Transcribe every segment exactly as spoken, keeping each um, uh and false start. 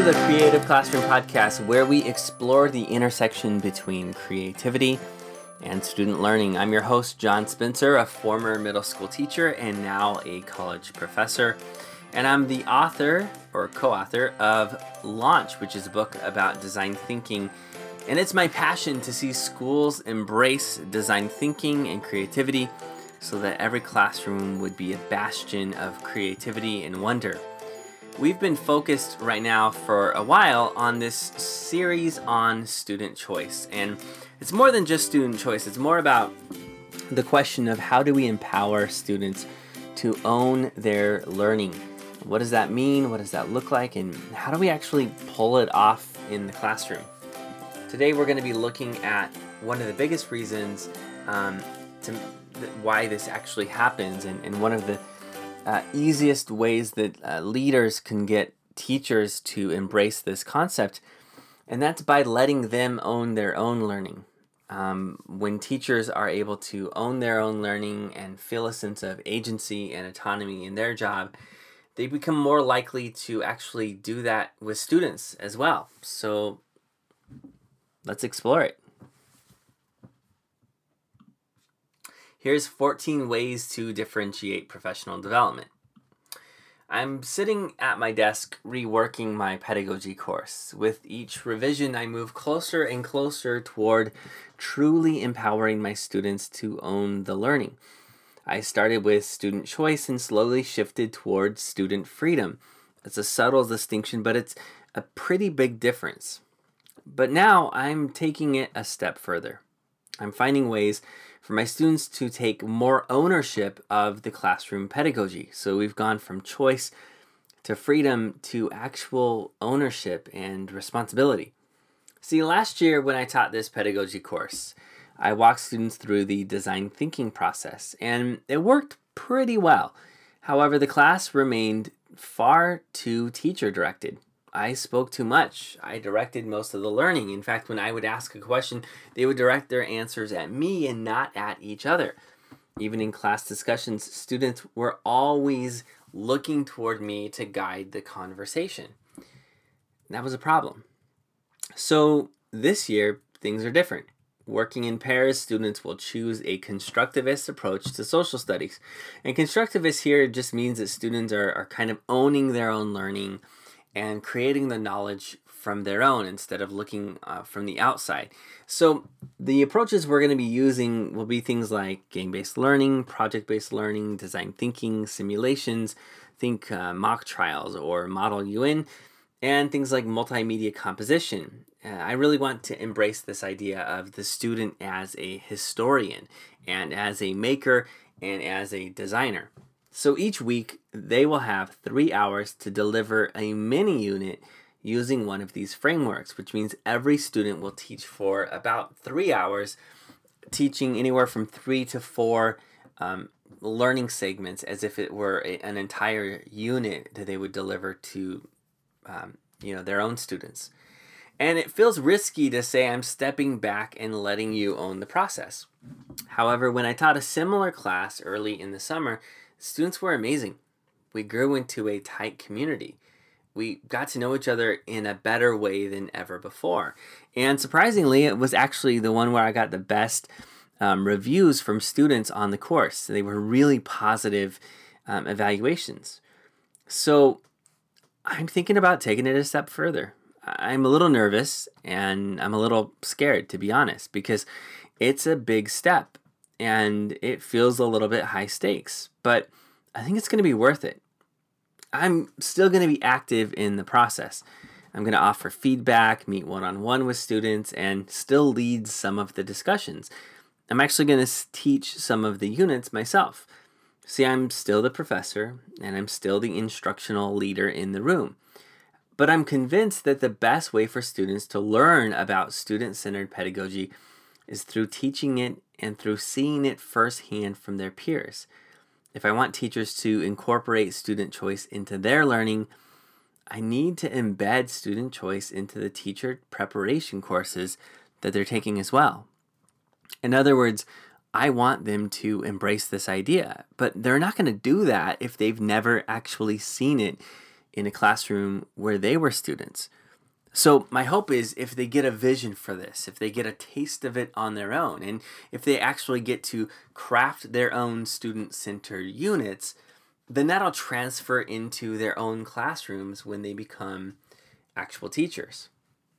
the Creative Classroom Podcast, where we explore the intersection between creativity and student learning. I'm your host, John Spencer, a former middle school teacher and now a college professor. And I'm the author or co-author of Launch, which is a book about design thinking. And it's my passion to see schools embrace design thinking and creativity so that every classroom would be a bastion of creativity and wonder. We've been focused right now for a while on this series on student choice. And it's more than just student choice. It's more about the question of how do we empower students to own their learning? What does that mean? What does that look like? And how do we actually pull it off in the classroom? Today we're going to be looking at one of the biggest reasons um, to, th- why this actually happens, and, and one of the Uh, easiest ways that uh, leaders can get teachers to embrace this concept, and that's by letting them own their own learning. Um, when teachers are able to own their own learning and feel a sense of agency and autonomy in their job, they become more likely to actually do that with students as well. So let's explore it. Here's fourteen ways to differentiate professional development. I'm sitting at my desk reworking my pedagogy course. With each revision, I move closer and closer toward truly empowering my students to own the learning. I started with student choice and slowly shifted towards student freedom. It's a subtle distinction, but it's a pretty big difference. But now I'm taking it a step further. I'm finding ways for my students to take more ownership of the classroom pedagogy. So we've gone from choice to freedom to actual ownership and responsibility. See, last year when I taught this pedagogy course, I walked students through the design thinking process, and it worked pretty well. However, the class remained far too teacher-directed. I spoke too much. I directed most of the learning. In fact, when I would ask a question, they would direct their answers at me and not at each other. Even in class discussions, students were always looking toward me to guide the conversation. That was a problem. So this year, things are different. Working in pairs, students will choose a constructivist approach to social studies. And constructivist here just means that students are, are kind of owning their own learning and creating the knowledge from their own instead of looking uh, from the outside. So the approaches we're going to be using will be things like game-based learning, project-based learning, design thinking, simulations, think uh, mock trials or model U N, and things like multimedia composition. Uh, I really want to embrace this idea of the student as a historian and as a maker and as a designer. So each week, they will have three hours to deliver a mini unit using one of these frameworks, which means every student will teach for about three hours, teaching anywhere from three to four um, learning segments as if it were a, an entire unit that they would deliver to um, you know, their own students. And it feels risky to say I'm stepping back and letting you own the process. However, when I taught a similar class early in the summer, students were amazing. We grew into a tight community. We got to know each other in a better way than ever before. And surprisingly, it was actually the one where I got the best um, reviews from students on the course. They were really positive um, evaluations. So I'm thinking about taking it a step further. I'm a little nervous and I'm a little scared, to be honest, because it's a big step. And it feels a little bit high stakes, but I think it's going to be worth it. I'm still going to be active in the process. I'm going to offer feedback, meet one-on-one with students, and still lead some of the discussions. I'm actually going to teach some of the units myself. See, I'm still the professor, and I'm still the instructional leader in the room. But I'm convinced that the best way for students to learn about student-centered pedagogy is through teaching it and through seeing it firsthand from their peers. If I want teachers to incorporate student choice into their learning, I need to embed student choice into the teacher preparation courses that they're taking as well. In other words, I want them to embrace this idea, but they're not going to do that if they've never actually seen it in a classroom where they were students. So my hope is if they get a vision for this, if they get a taste of it on their own, and if they actually get to craft their own student-centered units, then that'll transfer into their own classrooms when they become actual teachers.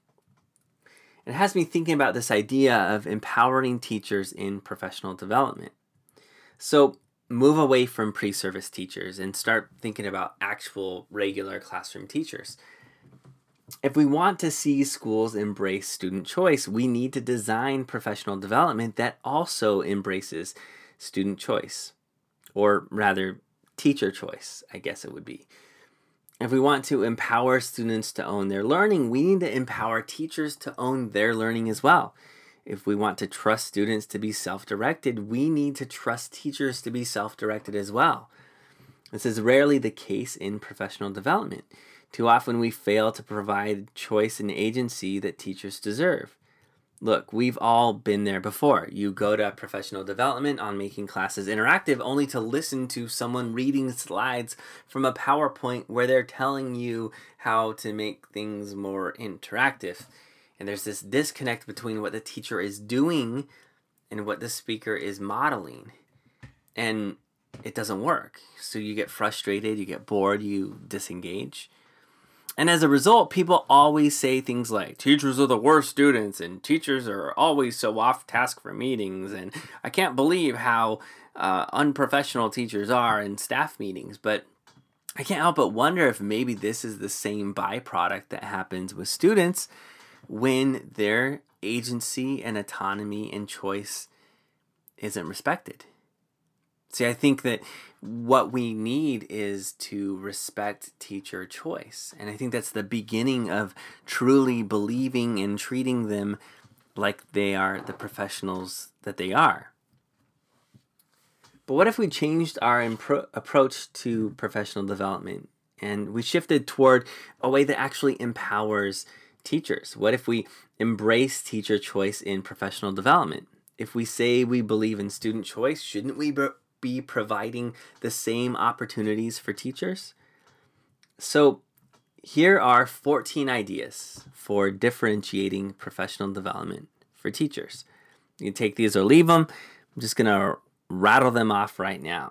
It has me thinking about this idea of empowering teachers in professional development. So move away from pre-service teachers and start thinking about actual regular classroom teachers. If we want to see schools embrace student choice, we need to design professional development that also embraces student choice, or rather, teacher choice, I guess it would be. If we want to empower students to own their learning, we need to empower teachers to own their learning as well. If we want to trust students to be self-directed, we need to trust teachers to be self-directed as well. This is rarely the case in professional development. Too often we fail to provide choice and agency that teachers deserve. Look, we've all been there before. You go to professional development on making classes interactive only to listen to someone reading slides from a PowerPoint where they're telling you how to make things more interactive. And there's this disconnect between what the teacher is doing and what the speaker is modeling. And it doesn't work. So you get frustrated, you get bored, you disengage. And as a result, people always say things like, teachers are the worst students, and teachers are always so off task for meetings, and I can't believe how uh, unprofessional teachers are in staff meetings. But I can't help but wonder if maybe this is the same byproduct that happens with students when their agency and autonomy and choice isn't respected. See, I think that what we need is to respect teacher choice. And I think that's the beginning of truly believing and treating them like they are the professionals that they are. But what if we changed our impro- approach to professional development and we shifted toward a way that actually empowers teachers? What if we embrace teacher choice in professional development? If we say we believe in student choice, shouldn't we be be providing the same opportunities for teachers? So here are fourteen ideas for differentiating professional development for teachers. You can take these or leave them. I'm just going to rattle them off right now.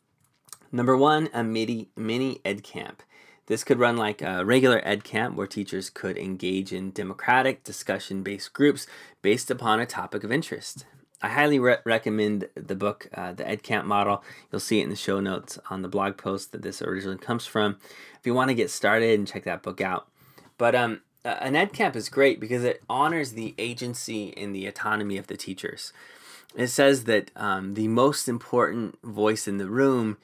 Number one, a mini, mini ed camp. This could run like a regular ed camp where teachers could engage in democratic, discussion-based groups based upon a topic of interest. I highly re- recommend the book, uh, The Ed Camp Model. You'll see it in the show notes on the blog post that this originally comes from. If you want to get started and check that book out. But um, an Ed Camp is great because it honors the agency and the autonomy of the teachers. It says that um, the most important voice in the room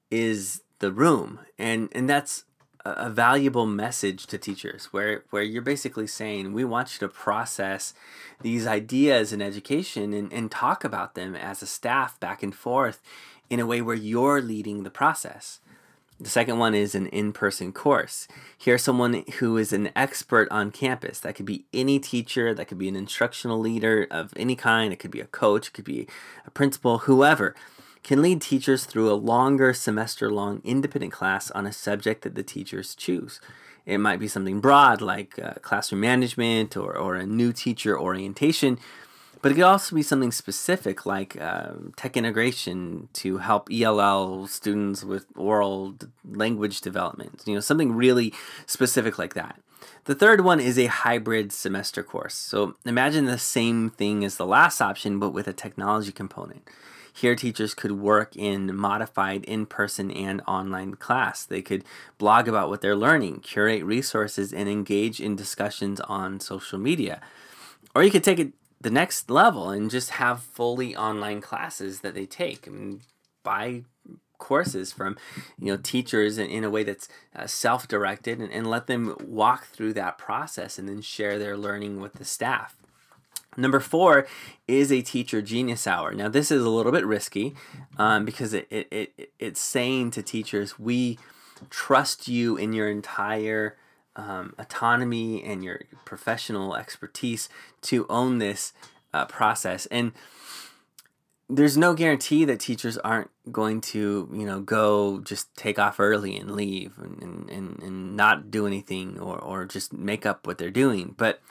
is the room. And, and that's a valuable message to teachers where, where you're basically saying, we want you to process these ideas in education and, and talk about them as a staff back and forth in a way where you're leading the process. The second one is an in-person course. Here's someone who is an expert on campus. That could be any teacher, that could be an instructional leader of any kind, it could be a coach, it could be a principal, whoever, can lead teachers through a longer semester-long independent class on a subject that the teachers choose. It might be something broad like uh, classroom management or, or a new teacher orientation, but it could also be something specific like uh, tech integration to help E L L students with oral language development, you know, something really specific like that. The third one is a hybrid semester course. So imagine the same thing as the last option, but with a technology component. Here, teachers could work in modified in-person and online class. They could blog about what they're learning, curate resources, and engage in discussions on social media. Or you could take it the next level and just have fully online classes that they take. I mean, buy courses from you know teachers in, in a way that's uh, self-directed and, and let them walk through that process and then share their learning with the staff. Number four is a teacher genius hour. Now, this is a little bit risky um, because it, it, it it's saying to teachers, we trust you in your entire um, autonomy and your professional expertise to own this uh, process. And there's no guarantee that teachers aren't going to, you know, go just take off early and leave and, and, and not do anything or, or just make up what they're doing. But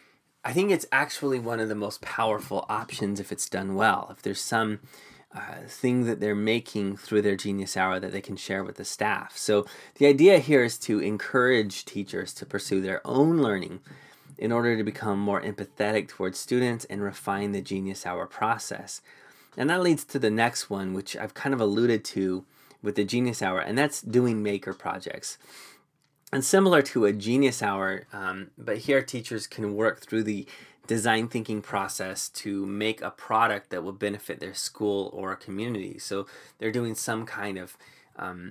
I think it's actually one of the most powerful options if it's done well. If there's some uh, thing that they're making through their Genius Hour that they can share with the staff. So the idea here is to encourage teachers to pursue their own learning in order to become more empathetic towards students and refine the Genius Hour process. And that leads to the next one, which I've kind of alluded to with the Genius Hour, and that's doing maker projects. And similar to a Genius Hour, um, but here teachers can work through the design thinking process to make a product that will benefit their school or community. So they're doing some kind of um,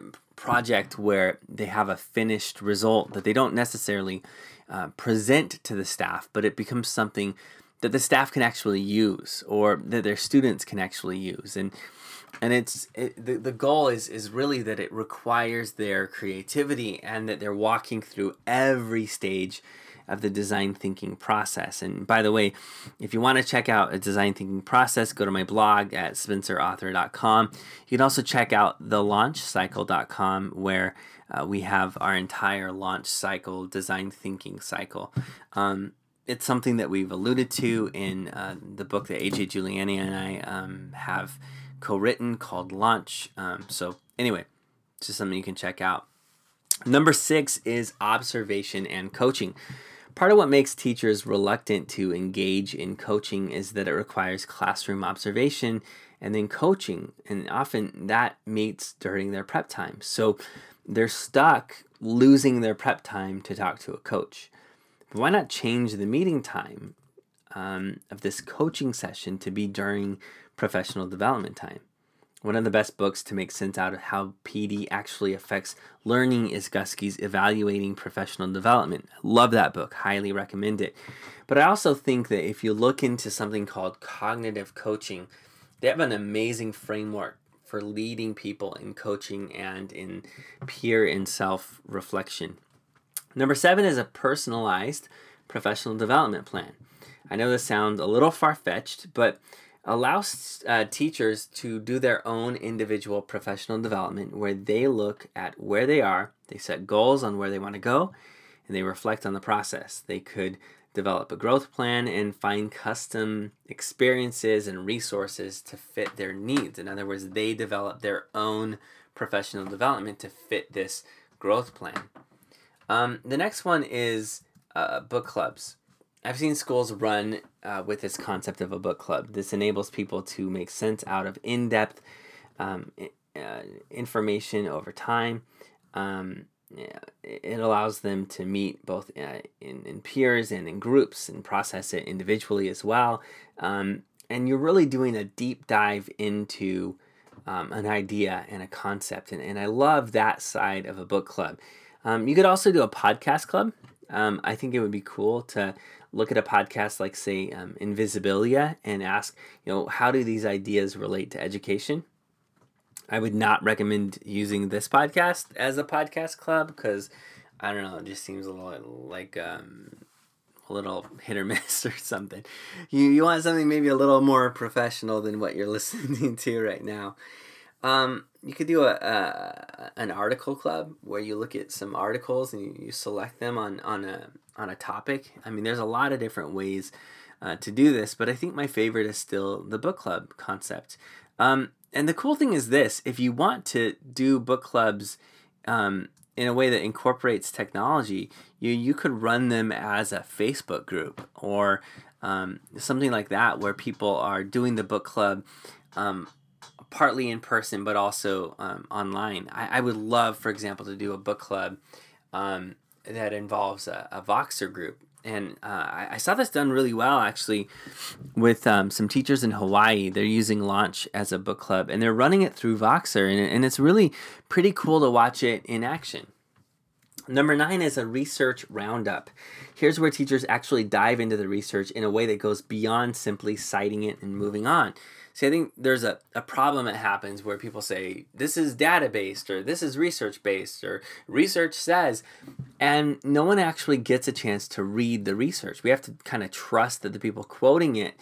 project where they have a finished result that they don't necessarily uh, present to the staff, but it becomes something that the staff can actually use or that their students can actually use. And and it's it, the, the goal is is really that it requires their creativity and that they're walking through every stage of the design thinking process. And by the way, if you want to check out a design thinking process, go to my blog at spencer author dot com. You can also check out the launch cycle dot com where uh, we have our entire launch cycle, design thinking cycle. Um, it's something that we've alluded to in uh, the book that A J Giuliani and I um, have co-written called Launch. Um, so anyway, it's just something you can check out. Number six is observation and coaching. Part of what makes teachers reluctant to engage in coaching is that it requires classroom observation and then coaching, and often that meets during their prep time. So they're stuck losing their prep time to talk to a coach. But why not change the meeting time um, of this coaching session to be during professional development time? One of the best books to make sense out of how P D actually affects learning is Guskey's Evaluating Professional Development. Love that book. Highly recommend it. But I also think that if you look into something called cognitive coaching, they have an amazing framework for leading people in coaching and in peer and self-reflection. Number seven is a personalized professional development plan. I know this sounds a little far-fetched, but allows uh, teachers to do their own individual professional development where they look at where they are, they set goals on where they want to go, and they reflect on the process. They could develop a growth plan and find custom experiences and resources to fit their needs. In other words, they develop their own professional development to fit this growth plan. Um, the next one is uh, book clubs. I've seen schools run uh, with this concept of a book club. This enables people to make sense out of in-depth um, uh, information over time. Um, it allows them to meet both uh, in, in peers and in groups and process it individually as well. Um, and you're really doing a deep dive into um, an idea and a concept. And, and I love that side of a book club. Um, you could also do a podcast club. Um, I think it would be cool to look at a podcast like, say, um, Invisibilia and ask, you know, how do these ideas relate to education? I would not recommend using this podcast as a podcast club because, I don't know, it just seems a little like um, a little hit or miss or something. You, you want something maybe a little more professional than what you're listening to right now. Um, you could do a, a an article club where you look at some articles and you, you select them on, on a on a topic. I mean, there's a lot of different ways uh, to do this, but I think my favorite is still the book club concept. Um, and the cool thing is this: if you want to do book clubs um, in a way that incorporates technology, you you could run them as a Facebook group or um, something like that, where people are doing the book club. Um, partly in person, but also um, online. I, I would love, for example, to do a book club um, that involves a, a Voxer group. And uh, I, I saw this done really well, actually, with um, some teachers in Hawaii. They're using Launch as a book club, and they're running it through Voxer, and, and it's really pretty cool to watch it in action. Number nine is a research roundup. Here's where teachers actually dive into the research in a way that goes beyond simply citing it and moving on. See, I think there's a, a problem that happens where people say, this is data-based, or this is research-based, or research says, and no one actually gets a chance to read the research. We have to kind of trust that the people quoting it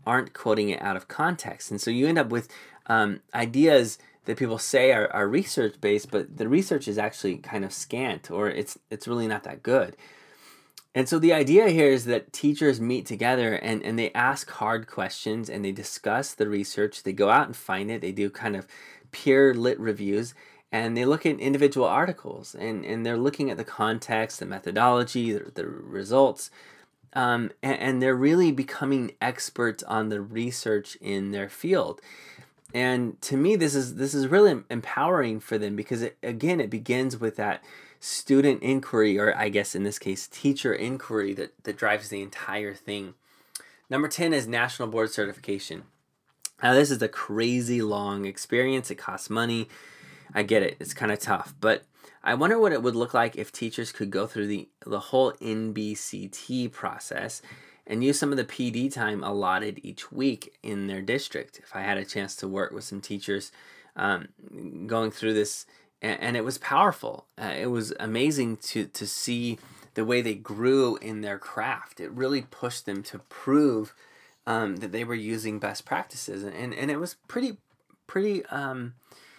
aren't quoting it out of context. And so you end up with um, ideas that people say are, are research-based, but the research is actually kind of scant, or it's it's really not that good. And so the idea here is that teachers meet together and, and they ask hard questions and they discuss the research. They go out and find it. They do kind of peer lit reviews and they look at individual articles and, and they're looking at the context, the methodology, the, the results. Um, and, and they're really becoming experts on the research in their field. And to me, this is this is really empowering for them because, it, again, it begins with that student inquiry, or I guess in this case, teacher inquiry that, that drives the entire thing. Number ten is National Board Certification. Now, this is a crazy long experience. It costs money. I get it. It's kind of tough. But I wonder what it would look like if teachers could go through the, the whole N B C T process and use some of the P D time allotted each week in their district. If I had a chance to work with some teachers um, going through this, and, and it was powerful. Uh, it was amazing to, to see the way they grew in their craft. It really pushed them to prove um, that they were using best practices. And, and, and it was pretty, pretty, um,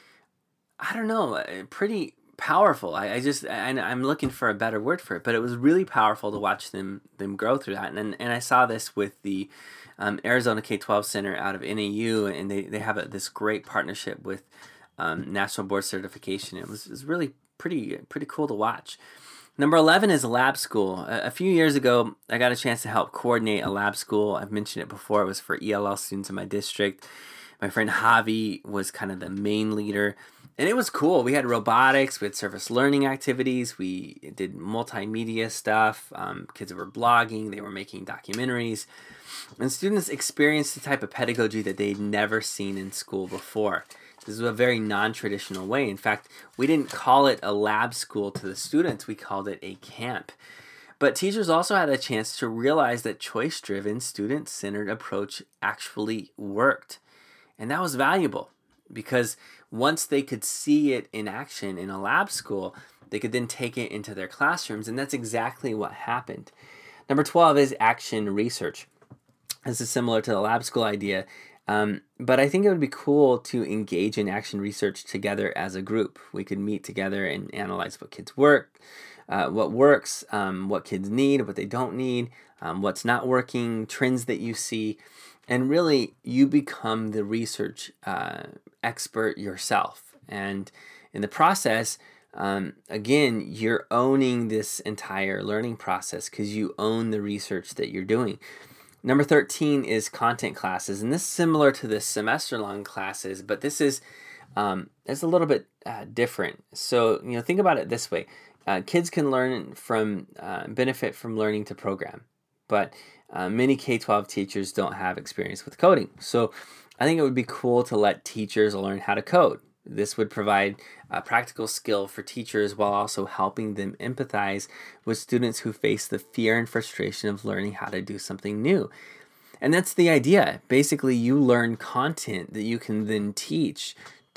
I don't know, pretty powerful. I, I just, I, I'm looking for a better word for it, but it was really powerful to watch them them grow through that. And and I saw this with the um, Arizona K twelve Center out of N A U, and they, they have a, this great partnership with um, National Board Certification. It was, it was really pretty, pretty cool to watch. Number eleven is lab school. A, a few years ago, I got a chance to help coordinate a lab school. I've mentioned it before. It was for E L L students in my district. My friend Javi was kind of the main leader. And it was cool. We had robotics, we had surface learning activities, we did multimedia stuff. Um, kids were blogging, they were making documentaries. And students experienced the type of pedagogy that they'd never seen in school before. This is a very non-traditional way. In fact, we didn't call it a lab school to the students, we called it a camp. But teachers also had a chance to realize that choice-driven, student-centered approach actually worked. And that was valuable because once they could see it in action in a lab school, they could then take it into their classrooms, and that's exactly what happened. Number twelve is action research. This is similar to the lab school idea, um, but I think it would be cool to engage in action research together as a group. We could meet together and analyze what kids work, uh, what works, um, what kids need, what they don't need, um, what's not working, trends that you see. And really, you become the research uh, expert yourself. And in the process, um, again, you're owning this entire learning process because you own the research that you're doing. Number thirteen is content classes. And this is similar to the semester-long classes, but this is um, it's a little bit uh, different. So, you know, think about it this way. Uh, kids can learn from, uh, benefit from learning to program. But Uh, many K twelve teachers don't have experience with coding. So I think it would be cool to let teachers learn how to code. This would provide a practical skill for teachers while also helping them empathize with students who face the fear and frustration of learning how to do something new. And that's the idea. Basically, you learn content that you can then teach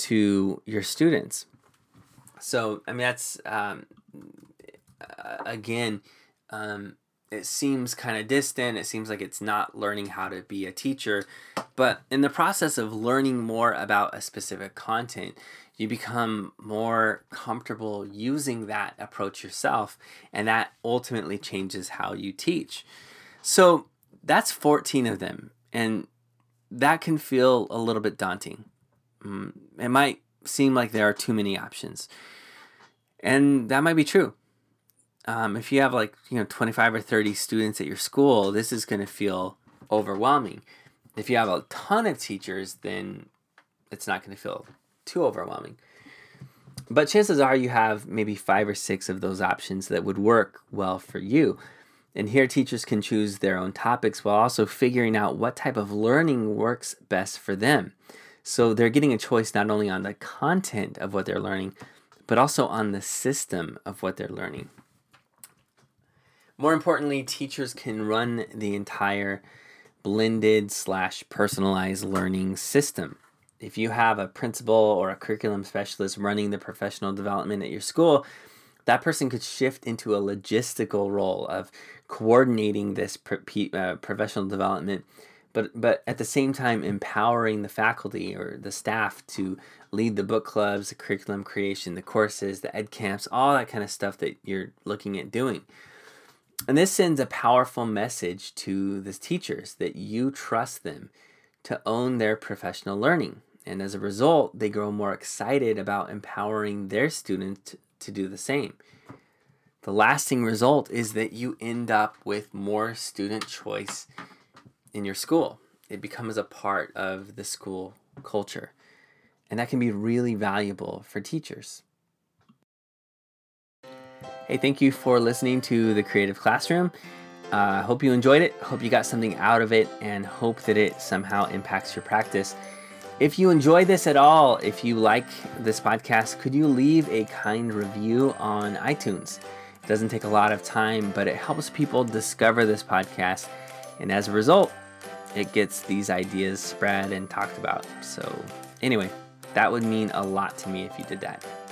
to your students. So, I mean, that's, um, again, um, it seems kind of distant. It seems like it's not learning how to be a teacher. But in the process of learning more about a specific content, you become more comfortable using that approach yourself. And that ultimately changes how you teach. So that's fourteen of them. And that can feel a little bit daunting. It might seem like there are too many options. And that might be true. Um, if you have like, you know, twenty-five or thirty students at your school, this is going to feel overwhelming. If you have a ton of teachers, then it's not going to feel too overwhelming. But chances are you have maybe five or six of those options that would work well for you. And here teachers can choose their own topics while also figuring out what type of learning works best for them. So they're getting a choice not only on the content of what they're learning, but also on the system of what they're learning. More importantly, teachers can run the entire blended slash personalized learning system. If you have a principal or a curriculum specialist running the professional development at your school, that person could shift into a logistical role of coordinating this pro- uh, professional development, but but at the same time empowering the faculty or the staff to lead the book clubs, the curriculum creation, the courses, the ed camps, all that kind of stuff that you're looking at doing. And this sends a powerful message to the teachers that you trust them to own their professional learning. And as a result, they grow more excited about empowering their students to do the same. The lasting result is that you end up with more student choice in your school. It becomes a part of the school culture. And that can be really valuable for teachers. Hey, thank you for listening to The Creative Classroom. I uh, hope you enjoyed it. Hope you got something out of it, and hope that it somehow impacts your practice. If you enjoy this at all, if you like this podcast, could you leave a kind review on iTunes? It doesn't take a lot of time, but it helps people discover this podcast. And as a result, it gets these ideas spread and talked about. So anyway, that would mean a lot to me if you did that.